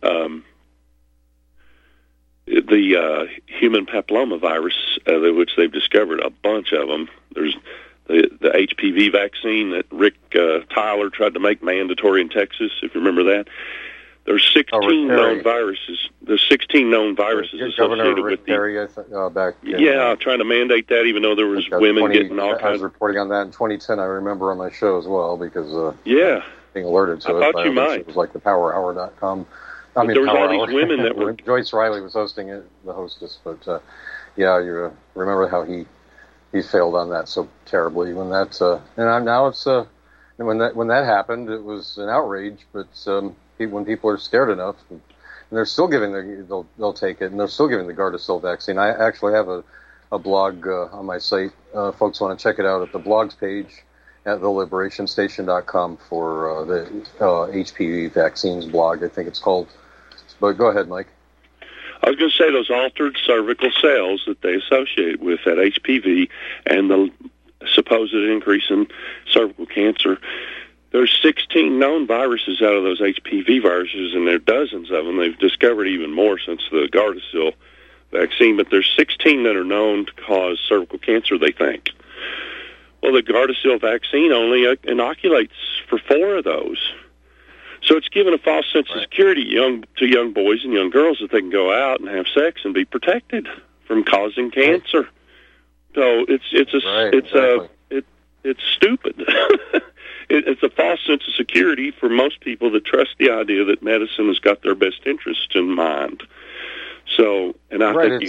the human papillomavirus, which they've discovered a bunch of them. There's the HPV vaccine that Rick Tyler tried to make mandatory in Texas, if you remember that. There's 16 known viruses. There's 16 known viruses associated with trying to mandate that, even though there was women getting all kinds. I was reporting on that in 2010. I remember on my show as well because being alerted to it. I thought you might. It was like the PowerHour.com. There was all these women that were... Joyce Riley was hosting it, the hostess, but you remember how he failed on that so terribly when that and now it's when that happened, it was an outrage. But when people are scared enough, and they're still giving they'll take it, and they're still giving the Gardasil vaccine. I actually have a blog on my site. Folks want to check it out at the blogs page at theliberationstation.com for the HPV vaccines blog, I think it's called. But go ahead, Mike. I was going to say those altered cervical cells that they associate with that HPV and the supposed increase in cervical cancer. There's 16 known viruses out of those HPV viruses, and there are dozens of them. They've discovered even more since the Gardasil vaccine, but there's 16 that are known to cause cervical cancer, they think. Well, the Gardasil vaccine only inoculates for 4 of those. So it's given a false sense of security to young boys and young girls that they can go out and have sex and be protected from causing cancer. So it's stupid. It's a false sense of security for most people that trust the idea that medicine has got their best interests in mind. So, and I think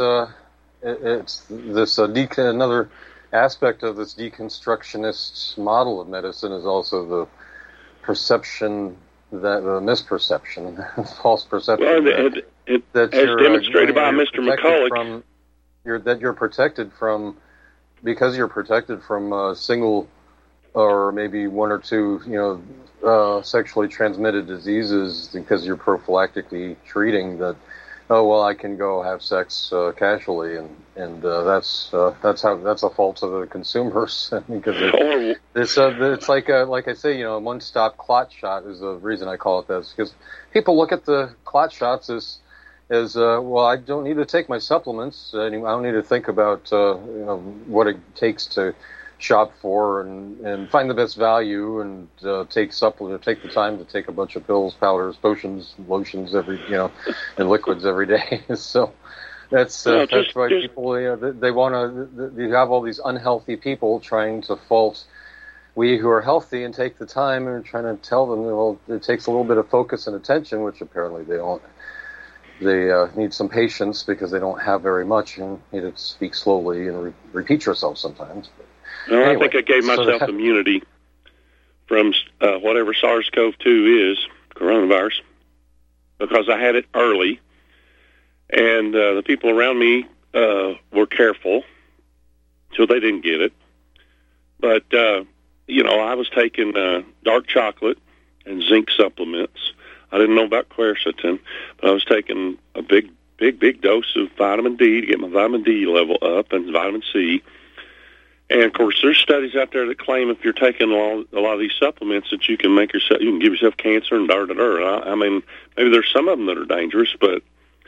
another aspect of this deconstructionist model of medicine is also the perception, that the misperception, false perception. Well, as demonstrated by Mr. McCulloch, that you're protected from, because you're protected from a single or maybe 1 or 2, sexually transmitted diseases, because you're prophylactically treating that. Oh well, I can go have sex casually, and that's a fault of the consumers, because it's like I say, a one-stop clot shot is the reason I call it that, because people look at the clot shots as well, I don't need to take my supplements. I don't need to think about what it takes to shop for and find the best value and take the time to take a bunch of pills, powders, potions, lotions and liquids every day. So that's why people they want to. You have all these unhealthy people trying to fault we who are healthy and take the time and trying to tell them, well, it takes a little bit of focus and attention, which apparently they don't. They need some patience because they don't have very much and need to speak slowly and repeat yourself sometimes. But anyway, I think I gave myself immunity from whatever SARS-CoV-2 is, coronavirus, because I had it early, and the people around me were careful, so they didn't get it. But, I was taking dark chocolate and zinc supplements. I didn't know about quercetin, but I was taking a big dose of vitamin D to get my vitamin D level up, and vitamin C. And of course, there's studies out there that claim if you're taking a lot of these supplements that you can give yourself cancer and I mean, maybe there's some of them that are dangerous, but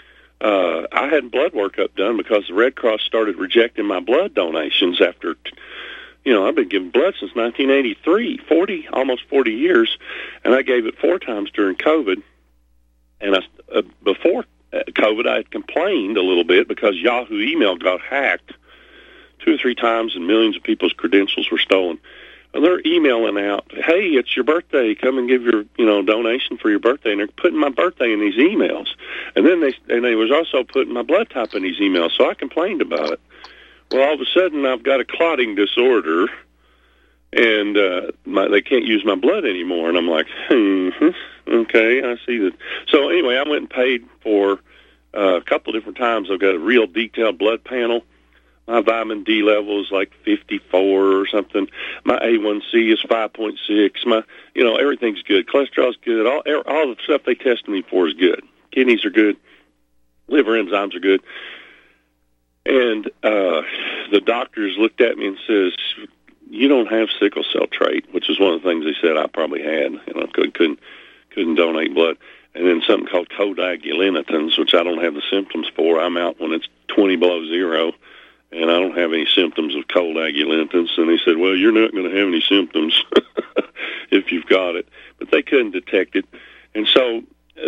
I had blood workup done because the Red Cross started rejecting my blood donations after. I've been giving blood since 1983, almost 40 years, and I gave it 4 times during COVID. And before COVID, I had complained a little bit because Yahoo email got hacked 2 or 3 times, and millions of people's credentials were stolen. And they're emailing out, "Hey, it's your birthday. Come and give your donation for your birthday." And they're putting my birthday in these emails, and then they was also putting my blood type in these emails. So I complained about it. Well, all of a sudden, I've got a clotting disorder, and they can't use my blood anymore. And I'm like, okay, I see that. So anyway, I went and paid for a couple of different times. I've got a real detailed blood panel. My vitamin D level is like 54 or something. My A1C is 5.6. My, everything's good. Cholesterol's good. All the stuff they tested me for is good. Kidneys are good. Liver enzymes are good. And the doctors looked at me and says, "You don't have sickle cell trait," which is one of the things they said I probably had. Couldn't donate blood. And then something called coagulinitins, which I don't have the symptoms for. I'm out when it's 20 below zero, and I don't have any symptoms of coagulinitins. And they said, "Well, you're not going to have any symptoms if you've got it." But they couldn't detect it. And so,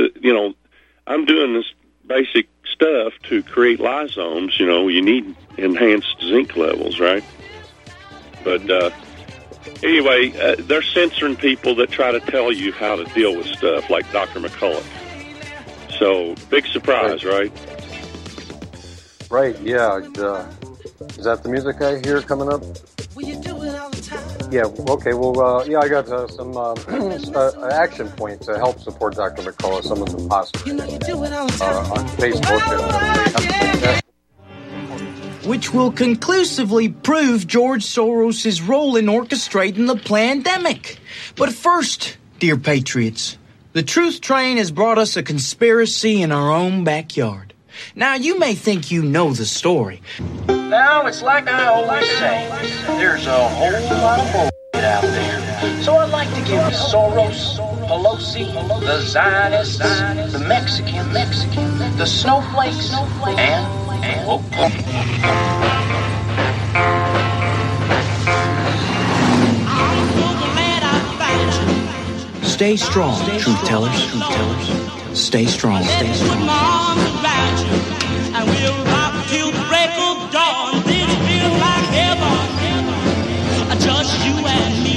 I'm doing this basic stuff to create lysomes. You need enhanced zinc levels, right? But Anyway, they're censoring people that try to tell you how to deal with stuff, like Dr. McCullough. So, big surprise, right? Right, yeah. Is that the music I hear coming up? Yeah, okay, well, I got some action points to help support Dr. McCullough, some of the posters on Facebook. Which will conclusively prove George Soros' role in orchestrating the pandemic. But first, dear patriots, the truth train has brought us a conspiracy in our own backyard. Now, you may think you know the story. Now, it's like I always say, there's a whole lot of bullshit out there. So I'd like to give Soros, Pelosi, the Zionists, the Mexican, the snowflakes, and Stay strong, truth tellers. Stay strong. And we'll rock till the break of dawn. This feels like heaven. Just you and me.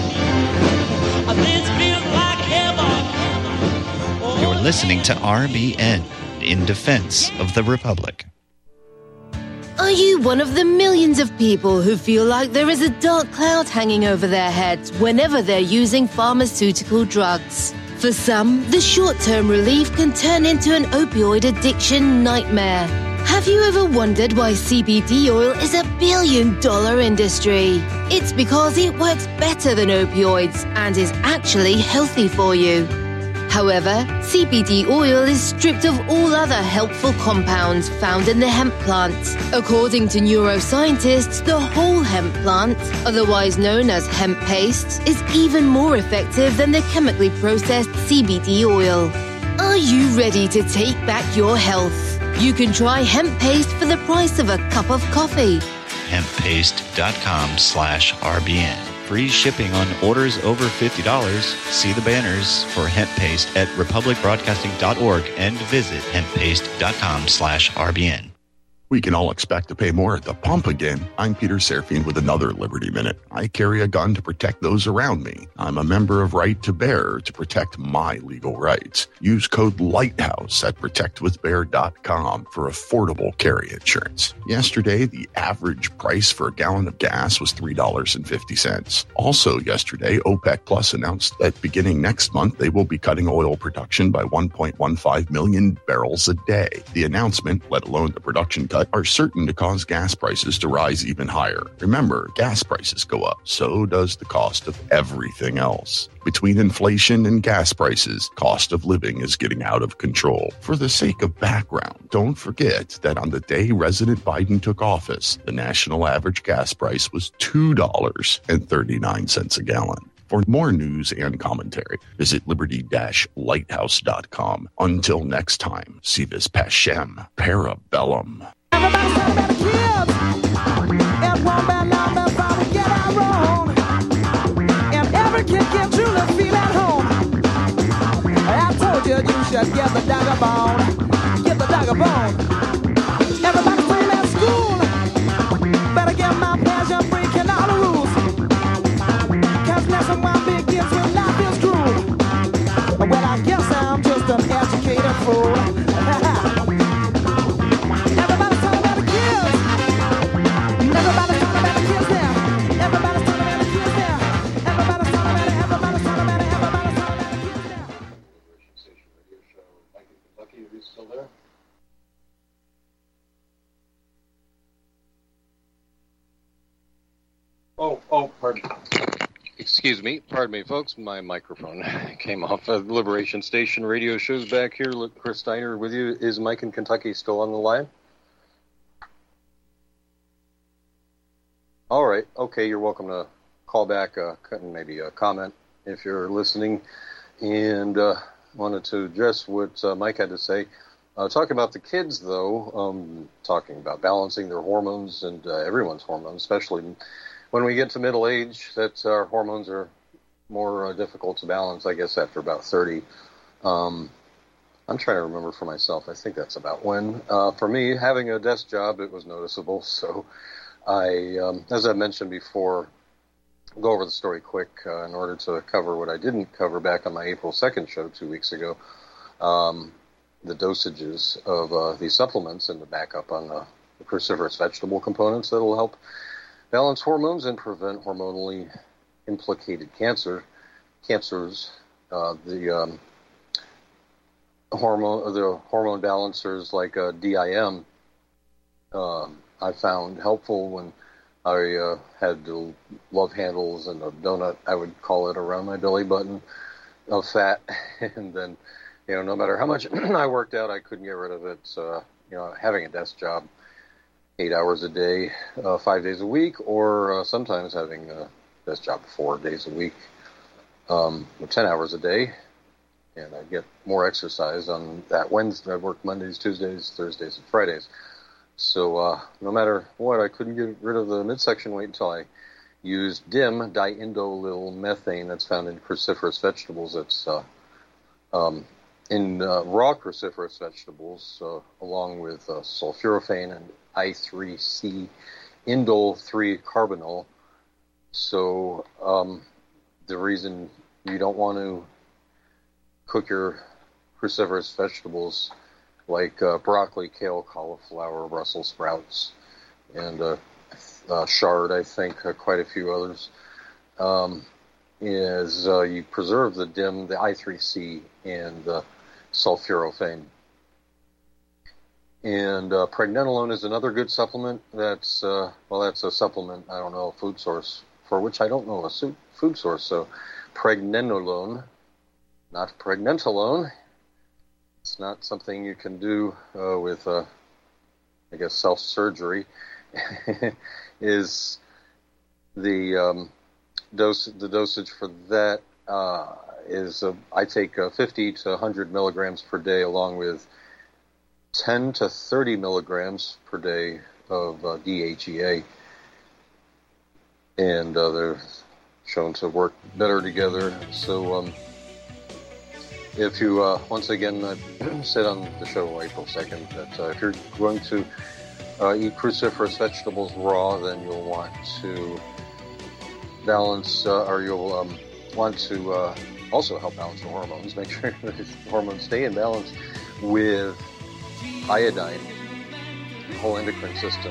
This feels like heaven. You're listening to RBN, in defense of the Republic. Are you one of the millions of people who feel like there is a dark cloud hanging over their heads whenever they're using pharmaceutical drugs? For some, the short-term relief can turn into an opioid addiction nightmare. Have you ever wondered why CBD oil is a billion-dollar industry? It's because it works better than opioids and is actually healthy for you. However, CBD oil is stripped of all other helpful compounds found in the hemp plant. According to neuroscientists, the whole hemp plant, otherwise known as hemp paste, is even more effective than the chemically processed CBD oil. Are you ready to take back your health? You can try hemp paste for the price of a cup of coffee. Hemppaste.com/RBN. Free shipping on orders over $50. See the banners for hemp paste at republicbroadcasting.org and visit hemppaste.com/RBN. We can all expect to pay more at the pump again. I'm Peter Serafine with another Liberty Minute. I carry a gun to protect those around me. I'm a member of Right to Bear to protect my legal rights. Use code LIGHTHOUSE at protectwithbear.com for affordable carry insurance. Yesterday, the average price for a gallon of gas was $3.50. Also yesterday, OPEC Plus announced that beginning next month, they will be cutting oil production by 1.15 million barrels a day. The announcement, let alone the production cut, are certain to cause gas prices to rise even higher. Remember, gas prices go up, so does the cost of everything else. Between inflation and gas prices, cost of living is getting out of control. For the sake of background, don't forget that on the day President Biden took office, the national average gas price was $2.39 a gallon. For more news and commentary, visit liberty-lighthouse.com. Until next time, si vis pacem, parabellum. Everybody's talking about the kids. If one bad now, that's how we get our own. If every kid can truly feel at home, I told you you should get the dagger bone. Get the dagger bone. Everybody's talking about school. Better get my pleasure breaking all the rules. Cause lesson one big gives you life is cruel. Well, I guess I'm just an educated fool. Pardon me, folks. My microphone came off. Liberation Station radio show's back here. Look, Chris Steiner with you. Is Mike in Kentucky still on the line? All right. Okay, you're welcome to call back, maybe a comment if you're listening. And wanted to address what Mike had to say. Talking about the kids, though, talking about balancing their hormones and everyone's hormones, especially when we get to middle age, that our hormones are more difficult to balance, I guess, after about 30. I'm trying to remember for myself. I think that's about when. For me, having a desk job, it was noticeable. So I, as I mentioned before, go over the story quick in order to cover what I didn't cover back on my April 2nd show 2 weeks ago. The dosages of these supplements and the backup on the cruciferous vegetable components that will help balance hormones and prevent hormonally implicated cancers. The hormone balancers like DIM I found helpful when I had the love handles and a donut, I would call it, around my belly button of fat. And then, no matter how much I worked out, I couldn't get rid of it. Having a desk job 8 hours a day, 5 days a week, or sometimes having a desk job 4 days a week, 10 hours a day. And I get more exercise on that Wednesday. I work Mondays, Tuesdays, Thursdays, and Fridays. So no matter what, I couldn't get rid of the midsection weight until I used DIM, diindolylmethane, that's found in cruciferous vegetables. It's in raw cruciferous vegetables, along with sulforaphane and I3C indole 3-carbinol. So the reason you don't want to cook your cruciferous vegetables like broccoli, kale, cauliflower, Brussels sprouts, and chard, I think, quite a few others, is you preserve the DIM, the I3C, and the sulforaphane. And pregnenolone is another good supplement. That's a supplement, I don't know, a food source, for which I don't know a food source. So pregnenolone, not pregnantolone. It's not something you can do with, self-surgery. Is the dosage for that is I take 50 to 100 milligrams per day, along with 10 to 30 milligrams per day of DHEA, and they're shown to work better together. So if you, once again, said on the show April 2nd that if you're going to eat cruciferous vegetables raw, then you'll want to balance, or you'll want to also help balance the hormones. Make sure the hormones stay in balance with iodine, the whole endocrine system.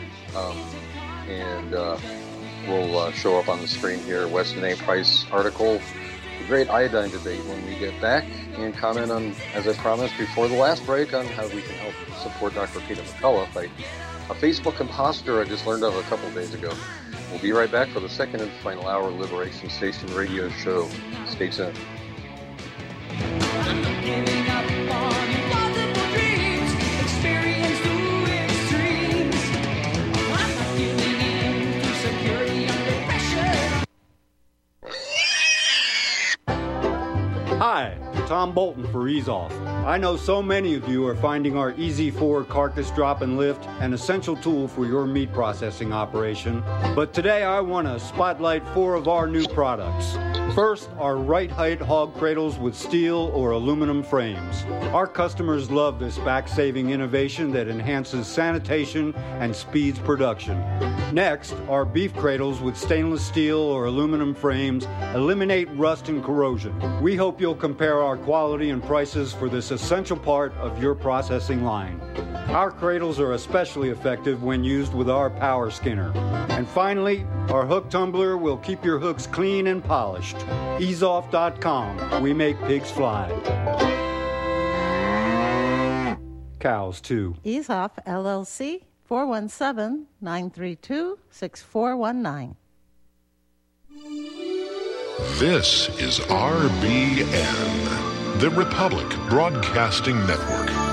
And we'll show up on the screen here, Weston A. Price article, the great iodine debate, when we get back, and comment on, as I promised before the last break, on how we can help support Dr. Peter McCullough, a Facebook imposter I just learned of a couple days ago. We'll be right back for the second and final hour of Liberation Station radio show. Stay tuned. Hi, Tom Bolton for Ease Off. I know so many of you are finding our Easy 4 carcass drop and lift an essential tool for your meat processing operation. But today I want to spotlight 4 of our new products. First, our right height hog cradles with steel or aluminum frames. Our customers love this back-saving innovation that enhances sanitation and speeds production. Next, our beef cradles with stainless steel or aluminum frames eliminate rust and corrosion. We hope you'll compare our quality and prices for this essential part of your processing line. Our cradles are especially effective when used with our power skinner. And finally, our hook tumbler will keep your hooks clean and polished. EaseOff.com. We make pigs fly. Cows, too. Ease Off, LLC, 417-932-6419. This is RBN, the Republic Broadcasting Network.